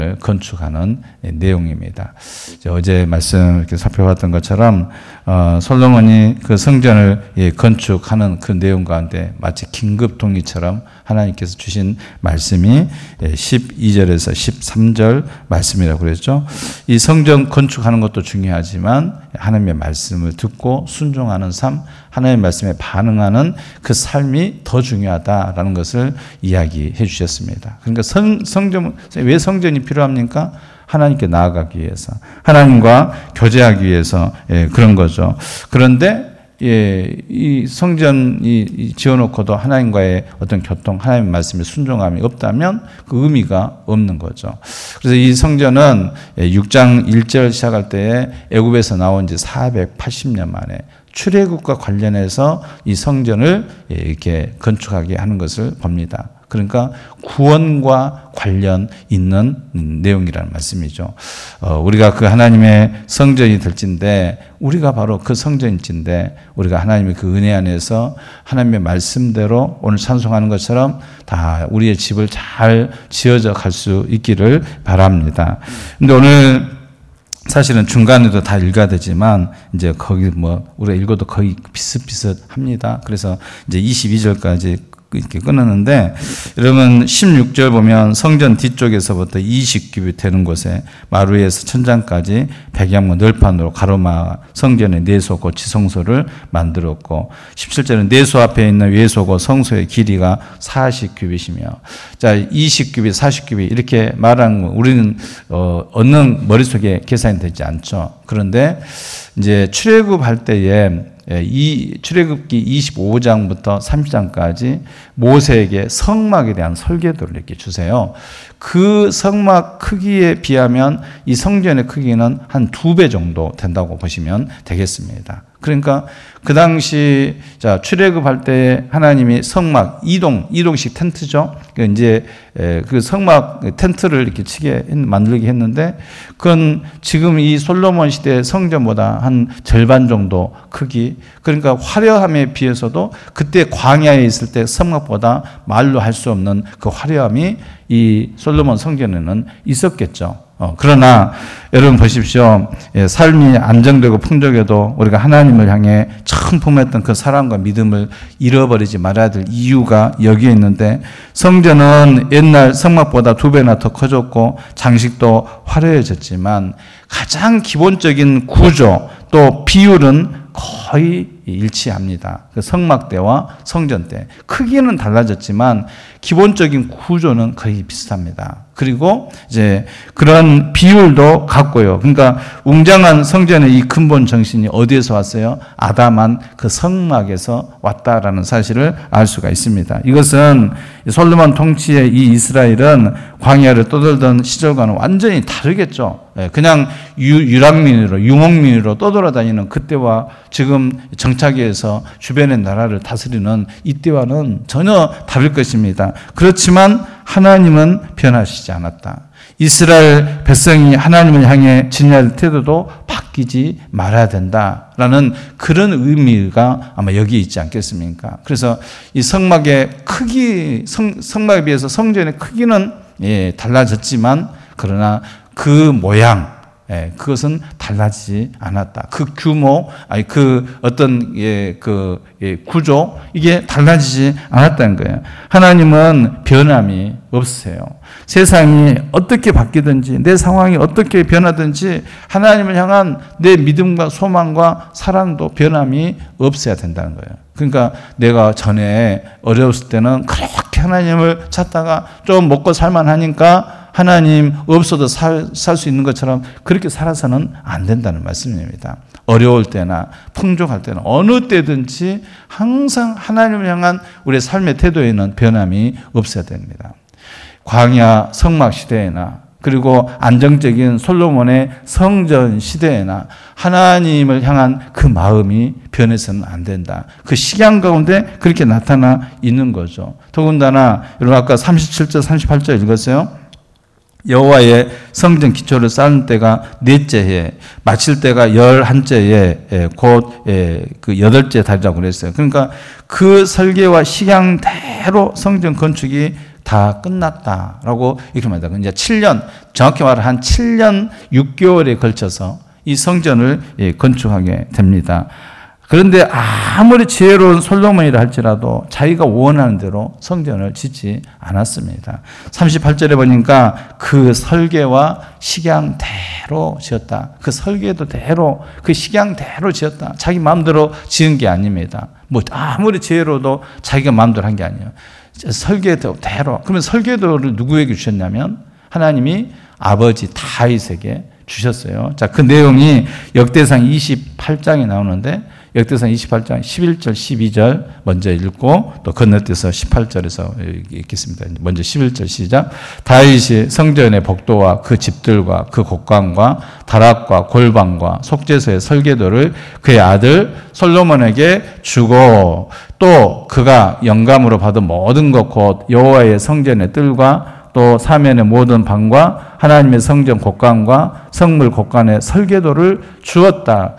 건축하는 내용입니다. 어제 말씀 이렇게 살펴봤던 것처럼 솔로몬이 그 성전을 건축하는 그 내용 가운데 마치 긴급 동의처럼 하나님께서 주신 말씀이 12절에서 13절 말씀이라고 그랬죠. 이 성전 건축하는 것도 중요하지만 하나님의 말씀을 듣고 순종하는 삶, 하나님의 말씀에 반응하는 그 삶이 더 중요하다라는 것을 이야기해 주셨습니다. 그러니까 왜 성전이 필요합니까? 하나님께 나아가기 위해서, 하나님과 교제하기 위해서 그런 거죠. 그런데 이 성전이 지어놓고도 하나님과의 어떤 교통, 하나님의 말씀에 순종함이 없다면 그 의미가 없는 거죠. 그래서 이 성전은 6장 1절 시작할 때에 애굽에서 나온 지 480년 만에 출애굽과 관련해서 이 성전을 이렇게 건축하게 하는 것을 봅니다. 그러니까 구원과 관련 있는 내용이라는 말씀이죠. 우리가 그 하나님의 성전이 될진데, 우리가 바로 그 성전일진데, 우리가 하나님의 그 은혜 안에서 하나님의 말씀대로 오늘 찬송하는 것처럼 다 우리의 집을 잘 지어져 갈 수 있기를 바랍니다. 근데 오늘 사실은 중간에도 다 읽어야 되지만, 이제 거기 우리가 읽어도 거의 비슷비슷합니다. 그래서 이제 22절까지 이렇게 끊었는데, 여러분 16절 보면 성전 뒤쪽에서부터 20규빗 되는 곳에 마루에서 천장까지 백양문 널판으로 가로막 성전의 내소고 지성소를 만들었고, 17절은 내소 앞에 있는 외소고 성소의 길이가 40규빗이며, 자 20규빗, 40규빗 이렇게 말하는 거 우리는 얻는 머릿속에 계산이 되지 않죠. 그런데 이제 출애굽할 때에 이 출애굽기 25장부터 30장까지 모세에게 성막에 대한 설계도를 이렇게 주세요. 그 성막 크기에 비하면 이 성전의 크기는 한 2배 정도 된다고 보시면 되겠습니다. 그러니까 그 당시 출애굽할 때 하나님이 성막 이동식 텐트죠. 이제 그 성막 텐트를 이렇게 만들게 했는데, 그건 지금 이 솔로몬 시대 성전보다 한 절반 정도 크기. 그러니까 화려함에 비해서도 그때 광야에 있을 때 성막보다 말로 할 수 없는 그 화려함이 이 솔로몬 성전에는 있었겠죠. 그러나 여러분 보십시오. 삶이 안정되고 풍족해도 우리가 하나님을 향해 처음 품었던 그 사랑과 믿음을 잃어버리지 말아야 될 이유가 여기에 있는데, 성전은 옛날 성막보다 2배나 더 커졌고 장식도 화려해졌지만 가장 기본적인 구조 또 비율은 거의 일치합니다. 그 성막 때와 성전 때 크기는 달라졌지만 기본적인 구조는 거의 비슷합니다. 그리고 이제 그런 비율도 같고요. 그러니까 웅장한 성전의 이 근본 정신이 어디에서 왔어요? 아담한 그 성막에서 왔다라는 사실을 알 수가 있습니다. 이것은 솔로몬 통치의 이 이스라엘은 광야를 떠돌던 시절과는 완전히 다르겠죠. 그냥 유랑민으로, 유목민으로 떠돌아다니는 그때와 지금 정착해서 주변의 나라를 다스리는 이때와는 전혀 다를 것입니다. 그렇지만 하나님은 변하시지 않았다. 이스라엘 백성이 하나님을 향해 지녀야 태도도 바뀌지 말아야 된다라는 그런 의미가 아마 여기에 있지 않겠습니까? 그래서 이 성막의 크기, 성막에 비해서 성전의 크기는 달라졌지만, 그러나 그 모양, 그것은 달라지지 않았다. 그 규모, 그 어떤 구조, 이게 달라지지 않았다는 거예요. 하나님은 변함이 없으세요. 세상이 어떻게 바뀌든지, 내 상황이 어떻게 변하든지 하나님을 향한 내 믿음과 소망과 사랑도 변함이 없어야 된다는 거예요. 그러니까 내가 전에 어려웠을 때는 그렇게 하나님을 찾다가 좀 먹고 살만하니까 하나님 없어도 살 수 있는 것처럼 그렇게 살아서는 안 된다는 말씀입니다. 어려울 때나 풍족할 때나 어느 때든지 항상 하나님을 향한 우리의 삶의 태도에는 변함이 없어야 됩니다. 광야 성막 시대에나 그리고 안정적인 솔로몬의 성전 시대에나 하나님을 향한 그 마음이 변해서는 안 된다. 그 시간 가운데 그렇게 나타나 있는 거죠. 더군다나 여러분 아까 37절 38절 읽었어요. 여호와의 성전 기초를 쌓는 때가 넷째 해, 마칠 때가 11째에 곧 그 8째 달이라고 그랬어요. 그러니까 그 설계와 식양대로 성전 건축이 다 끝났다라고 이렇게 말합니다. 이제 7년, 정확히 말하면 한 7년 6개월에 걸쳐서 이 성전을 건축하게 됩니다. 그런데 아무리 지혜로운 솔로몬이라 할지라도 자기가 원하는 대로 성전을 짓지 않았습니다. 38절에 보니까 그 설계와 식양대로 지었다. 그 설계도대로, 그 식양대로 지었다. 자기 마음대로 지은 게 아닙니다. 뭐 아무리 지혜로도 자기가 마음대로 한 게 아니에요. 설계도대로. 그러면 설계도를 누구에게 주셨냐면 하나님이 아버지 다윗에게 주셨어요. 자, 그 내용이 역대상 28장에 나오는데 역대상 28장 11절 12절 먼저 읽고 또 건너뛰어서 18절에서 읽겠습니다. 먼저 11절 시작. 다윗이 성전의 복도와 그 집들과 그 곡관과 다락과 골방과 속죄소의 설계도를 그의 아들 솔로몬에게 주고 또 그가 영감으로 받은 모든 것 곧 여호와의 성전의 뜰과 또 사면의 모든 방과 하나님의 성전 곡관과 성물 곡관의 설계도를 주었다.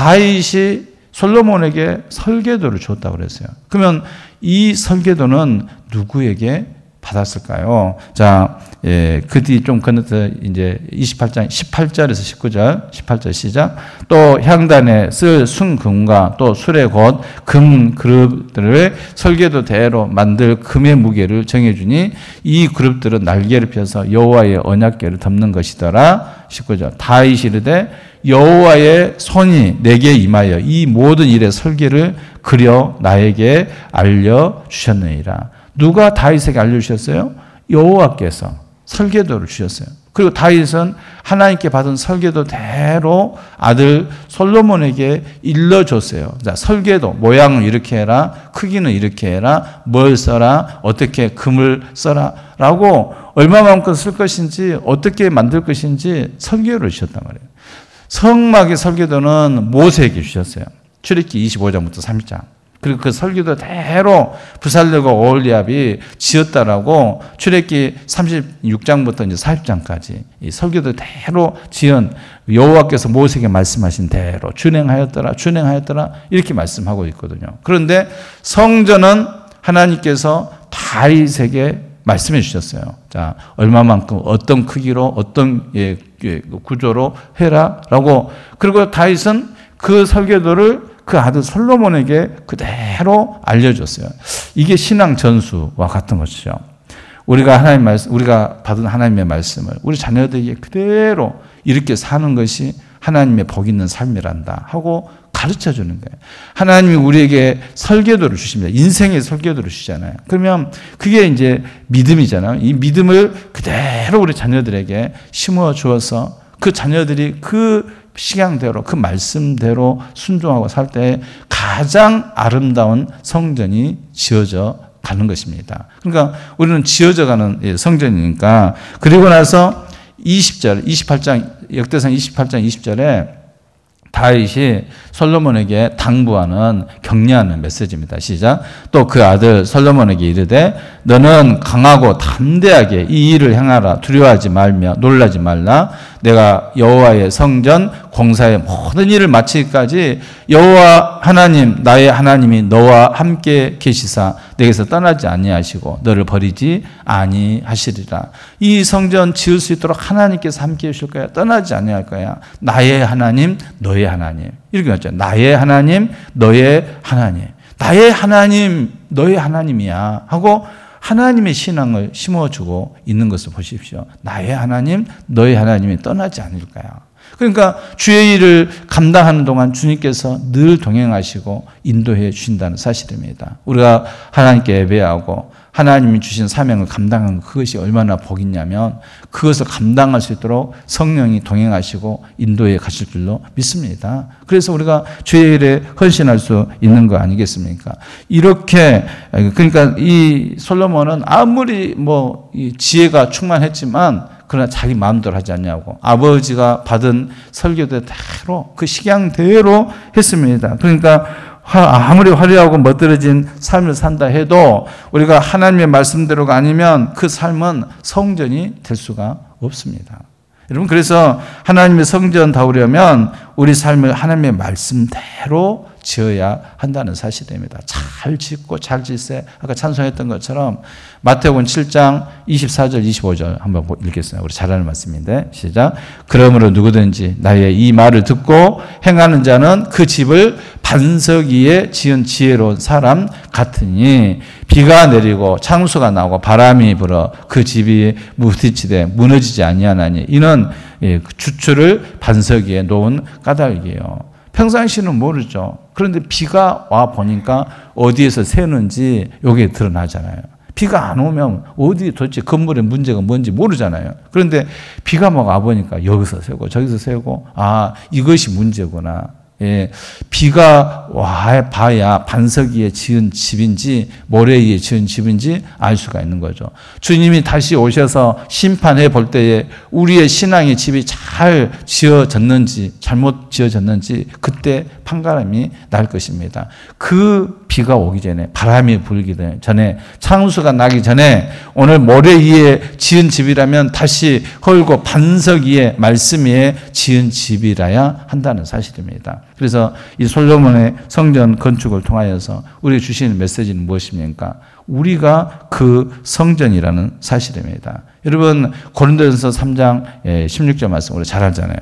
다윗이 솔로몬에게 설계도를 줬다고 그랬어요. 그러면 이 설계도는 누구에게 받았을까요? 자, 그 뒤 좀 건너서 이제 28장 18절에서 19절, 18절 시작. 또 향단에 쓸 순금과 또 술의 곧 금 그릇들을 설계도대로 만들 금의 무게를 정해주니 이 그릇들은 날개를 펴서 여호와의 언약궤를 덮는 것이더라. 19절. 다윗이 이르되 여호와의 손이 내게 임하여 이 모든 일의 설계를 그려 나에게 알려주셨느니라. 누가 다윗에게 알려주셨어요? 여호와께서 설계도를 주셨어요. 그리고 다윗은 하나님께 받은 설계도대로 아들 솔로몬에게 일러줬어요. 자, 설계도, 모양을 이렇게 해라, 크기는 이렇게 해라, 뭘 써라, 어떻게 금을 써라 라고 얼마만큼 쓸 것인지, 어떻게 만들 것인지 설계를 주셨단 말이에요. 성막의 설계도는 모세에게 주셨어요. 출애굽기 25장부터 30장. 그리고 그 설계도대로 부살렙과 오홀리압이 지었다라고 출애굽기 36장부터 이제 40장까지 이 설계도대로 지은 여호와께서 모세에게 말씀하신 대로 준행하였더라 이렇게 말씀하고 있거든요. 그런데 성전은 하나님께서 다윗에게 말씀해 주셨어요. 자, 얼마만큼 어떤 크기로 어떤 구조로 해라라고. 그리고 다윗은 그 설계도를 그 아들 솔로몬에게 그대로 알려줬어요. 이게 신앙 전수와 같은 것이죠. 우리가 받은 하나님의 말씀을 우리 자녀들에게 그대로 이렇게 사는 것이 하나님의 복 있는 삶이란다 하고 가르쳐 주는 거예요. 하나님이 우리에게 설계도를 주십니다. 인생의 설계도를 주시잖아요. 그러면 그게 이제 믿음이잖아요. 이 믿음을 그대로 우리 자녀들에게 심어 주어서 그 자녀들이 그 식양대로 그 말씀대로 순종하고 살 때 가장 아름다운 성전이 지어져 가는 것입니다. 그러니까 우리는 지어져 가는 성전이니까. 그리고 나서 20절, 28장, 역대상 28장 20절에 다윗이 솔로몬에게 당부하는 격려하는 메시지입니다. 시작. 또 그 아들 솔로몬에게 이르되 너는 강하고 담대하게 이 일을 행하라. 두려워하지 말며 놀라지 말라. 내가 여호와의 성전 공사의 모든 일을 마치기까지 여호와 하나님 나의 하나님이 너와 함께 계시사 내게서 떠나지 아니하시고 너를 버리지 아니하시리라. 이 성전 지을 수 있도록 하나님께서 함께 해주실 거야. 떠나지 아니할 거야. 나의 하나님 너의 하나님. 이렇게 말했죠. 나의 하나님 너의 하나님. 나의 하나님 너의 하나님이야 하고 하나님의 신앙을 심어주고 있는 것을 보십시오. 나의 하나님, 너의 하나님이 떠나지 않을 거야. 그러니까 주의 일을 감당하는 동안 주님께서 늘 동행하시고 인도해 주신다는 사실입니다. 우리가 하나님께 예배하고 하나님이 주신 사명을 감당하는 그것이 얼마나 복이냐면 그것을 감당할 수 있도록 성령이 동행하시고 인도해 가실 줄로 믿습니다. 그래서 우리가 주의 일에 헌신할 수 있는 거 아니겠습니까? 이렇게 그러니까 이 솔로몬은 아무리 이 지혜가 충만했지만 그러나 자기 마음대로 하지 않냐고 아버지가 받은 설교대로 그 식양대로 했습니다. 그러니까 아무리 화려하고 멋들어진 삶을 산다 해도 우리가 하나님의 말씀대로가 아니면 그 삶은 성전이 될 수가 없습니다. 여러분 그래서 하나님의 성전 다우려면 우리 삶을 하나님의 말씀대로 지어야 한다는 사실입니다. 잘 짓고 잘 짓세. 아까 찬송했던 것처럼 마태복음 7장 24절 25절 한번 읽겠습니다. 우리 잘 아는 말씀인데 시작. 그러므로 누구든지 나의 이 말을 듣고 행하는 자는 그 집을 반석 위에 지은 지혜로운 사람 같으니 비가 내리고 창수가 나고 바람이 불어 그 집이 무디치되 무너지지 아니하나니 이는 주추를 반석 위에 놓은 까닭이에요. 평상시는 모르죠. 그런데 비가 와 보니까 어디에서 새는지 여기에 드러나잖아요. 비가 안 오면 어디 도대체 건물의 문제가 뭔지 모르잖아요. 그런데 비가 막 와보니까 여기서 새고 저기서 새고 아 이것이 문제구나. 예, 비가 와 봐야 반석 위에 지은 집인지 모래 위에 지은 집인지 알 수가 있는 거죠. 주님이 다시 오셔서 심판해 볼 때에 우리의 신앙의 집이 잘 지어졌는지 잘못 지어졌는지 그때 판가름이 날 것입니다. 그 비가 오기 전에 바람이 불기 전에 창수가 나기 전에 오늘 모래 위에 지은 집이라면 다시 헐고 반석 위에 말씀 위에 지은 집이라야 한다는 사실입니다. 그래서 이 솔로몬의 성전 건축을 통하여서 우리에게 주시는 메시지는 무엇입니까? 우리가 그 성전이라는 사실입니다. 여러분 고린도전서 3장 16절 말씀 우리 잘 알잖아요.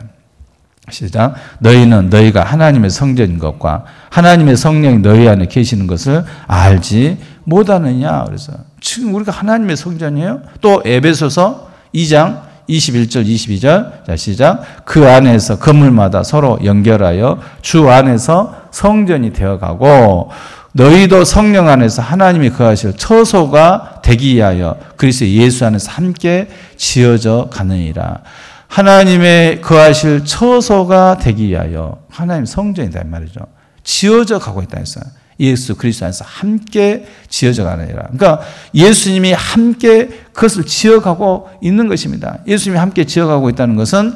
시작. 너희는 너희가 하나님의 성전인 것과 하나님의 성령이 너희 안에 계시는 것을 알지 못하느냐. 그래서 지금 우리가 하나님의 성전이에요. 또 에베소서 2장 21절 22절 자 시작. 그 안에서 건물마다 서로 연결하여 주 안에서 성전이 되어가고 너희도 성령 안에서 하나님이 거하실 처소가 되기 위하여 그리스도 예수 안에서 함께 지어져 가느니라. 하나님의 거하실 처소가 되기 위하여 하나님 성전이다 이 말이죠. 지어져 가고 있다 했어요. 예수 그리스도 안에서 함께 지어져 가느니라. 그러니까 예수님이 함께 그것을 지어가고 있는 것입니다. 예수님이 함께 지어가고 있다는 것은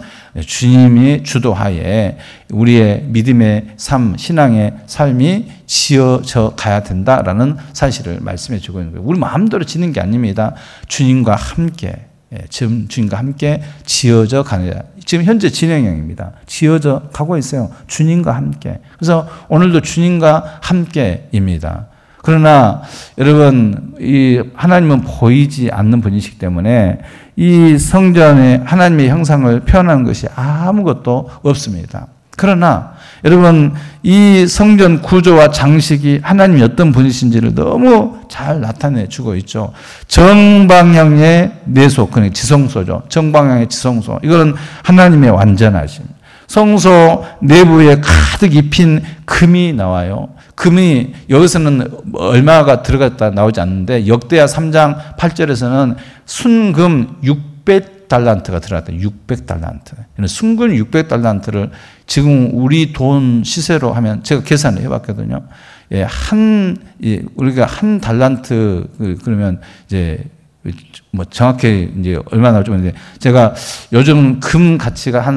주님이 주도하에 우리의 믿음의 삶, 신앙의 삶이 지어져 가야 된다라는 사실을 말씀해 주고 있는 거예요. 우리 마음대로 짓는 게 아닙니다. 주님과 함께 지금 주님과 함께 지어져 가느라. 지금 현재 진행형입니다. 지어져 가고 있어요. 주님과 함께. 그래서 오늘도 주님과 함께입니다. 그러나 여러분 이 하나님은 보이지 않는 분이시기 때문에 이 성전에 하나님의 형상을 표현하는 것이 아무것도 없습니다. 그러나 여러분 이 성전 구조와 장식이 하나님이 어떤 분이신지를 너무 잘 나타내 주고 있죠. 정방향의 내소, 그러니까 지성소죠. 정방향의 지성소. 이거는 하나님의 완전하심. 성소 내부에 가득 입힌 금이 나와요. 금이 여기서는 얼마가 들어갔다 나오지 않는데 역대하 3장 8절에서는 순금 600달란트가 들어갔다. 600달란트. 순금 600달란트를 지금 우리 돈 시세로 하면 제가 계산을 해봤거든요. 예, 우리가 한 달란트 그러면 이제 뭐 정확히 이제 얼마 나올지 모르겠는데 제가 요즘 금 가치가 한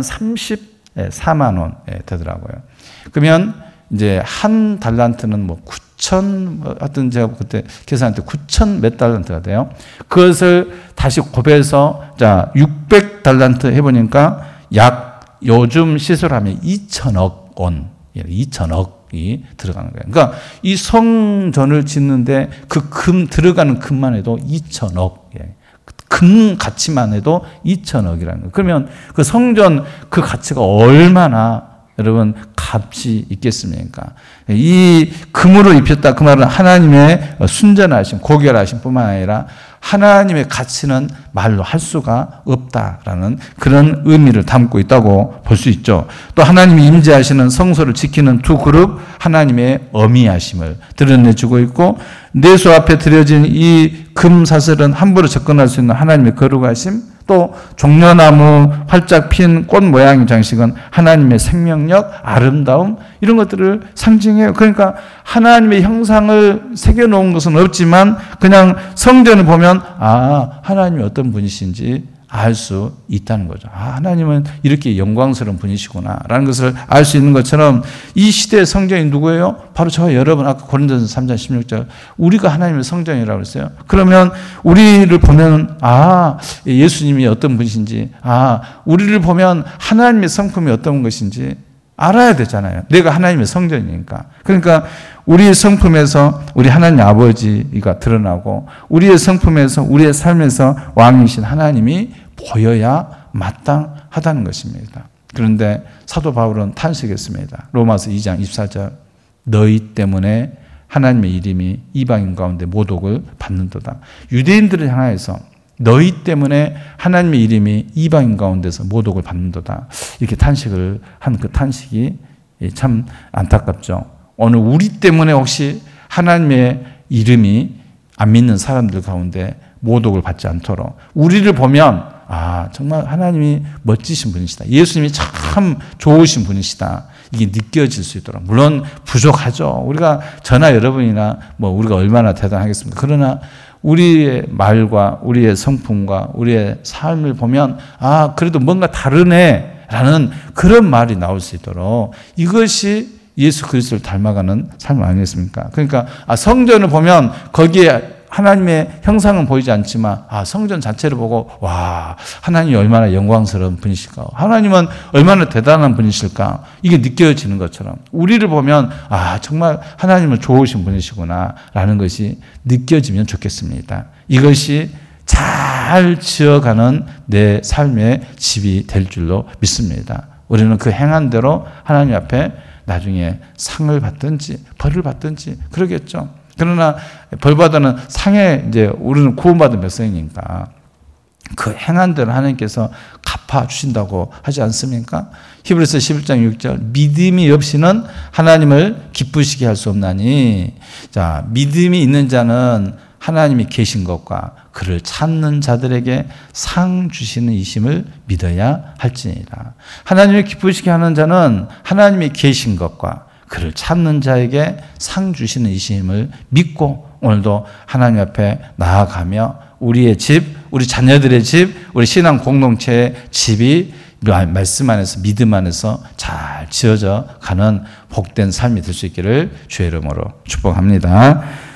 34만 원 되더라고요. 그러면 이제 한 달란트는 뭐 9천 하여튼 제가 그때 계산할 때 9천 몇 달란트가 돼요. 그것을 다시 곱해서 자 600달란트 해보니까 약 요즘 시세로 하면 2천억 원, 2천억이 들어가는 거예요. 그러니까 이 성전을 짓는데 그 들어가는 금만 해도 2천억. 금 가치만 해도 2천억이라는 거예요. 그러면 그 성전 그 가치가 얼마나 여러분 값이 있겠습니까? 이 금으로 입혔다 그 말은 하나님의 순전하심, 고결하심 뿐만 아니라 하나님의 가치는 말로 할 수가 없다라는 그런 의미를 담고 있다고 볼 수 있죠. 또 하나님이 임재하시는 성소를 지키는 두 그룹 하나님의 어미하심을 드러내주고 있고 내소 앞에 드려진 이 금사슬은 함부로 접근할 수 있는 하나님의 거룩하심 또 종려나무 활짝 핀 꽃 모양의 장식은 하나님의 생명력, 아름다움 이런 것들을 상징해요. 그러니까 하나님의 형상을 새겨놓은 것은 없지만 그냥 성전을 보면 하나님이 어떤 분이신지 알 수 있다는 거죠. 하나님은 이렇게 영광스러운 분이시구나 라는 것을 알 수 있는 것처럼 이 시대의 성전이 누구예요? 바로 저와 여러분 아까 고린도전서 3장 16절 우리가 하나님의 성전이라고 했어요. 그러면 우리를 보면 예수님이 어떤 분이신지 우리를 보면 하나님의 성품이 어떤 것인지 알아야 되잖아요. 내가 하나님의 성전이니까. 그러니까 우리의 성품에서 우리 하나님 아버지가 드러나고 우리의 성품에서 우리의 삶에서 왕이신 하나님이 보여야 마땅하다는 것입니다. 그런데 사도 바울은 탄식했습니다. 로마서 2장 24절 너희 때문에 하나님의 이름이 이방인 가운데 모독을 받는도다. 유대인들을 향하여서 너희 때문에 하나님의 이름이 이방인 가운데서 모독을 받는도다. 이렇게 탄식을 한 그 탄식이 참 안타깝죠. 오늘 우리 때문에 혹시 하나님의 이름이 안 믿는 사람들 가운데 모독을 받지 않도록 우리를 보면 정말 하나님이 멋지신 분이시다. 예수님이 참 좋으신 분이시다. 이게 느껴질 수 있도록. 물론 부족하죠. 우리가 저나 여러분이나 우리가 얼마나 대단하겠습니까? 그러나 우리의 말과 우리의 성품과 우리의 삶을 보면 그래도 뭔가 다르네 라는 그런 말이 나올 수 있도록 이것이 예수 그리스도를 닮아가는 삶 아니겠습니까? 그러니까 성전을 보면 거기에 하나님의 형상은 보이지 않지만 성전 자체를 보고 하나님이 얼마나 영광스러운 분이실까? 하나님은 얼마나 대단한 분이실까? 이게 느껴지는 것처럼 우리를 보면 정말 하나님은 좋으신 분이시구나 라는 것이 느껴지면 좋겠습니다. 이것이 잘 지어가는 내 삶의 집이 될 줄로 믿습니다. 우리는 그 행한 대로 하나님 앞에 나중에 상을 받든지 벌을 받든지 그러겠죠. 그러나 벌받아는 상에 이제 우리는 구원받은 백성이니까 그 행한 대로 하나님께서 갚아 주신다고 하지 않습니까? 히브리서 11장 6절 믿음이 없이는 하나님을 기쁘시게 할 수 없나니 자 믿음이 있는 자는 하나님이 계신 것과 그를 찾는 자들에게 상 주시는 이심을 믿어야 할지니라. 하나님을 기쁘시게 하는 자는 하나님이 계신 것과 그를 찾는 자에게 상 주시는 이심을 믿고 오늘도 하나님 앞에 나아가며 우리의 집, 우리 자녀들의 집, 우리 신앙 공동체의 집이 말씀 안에서 믿음 안에서 잘 지어져 가는 복된 삶이 될 수 있기를 주의 이름으로 축복합니다.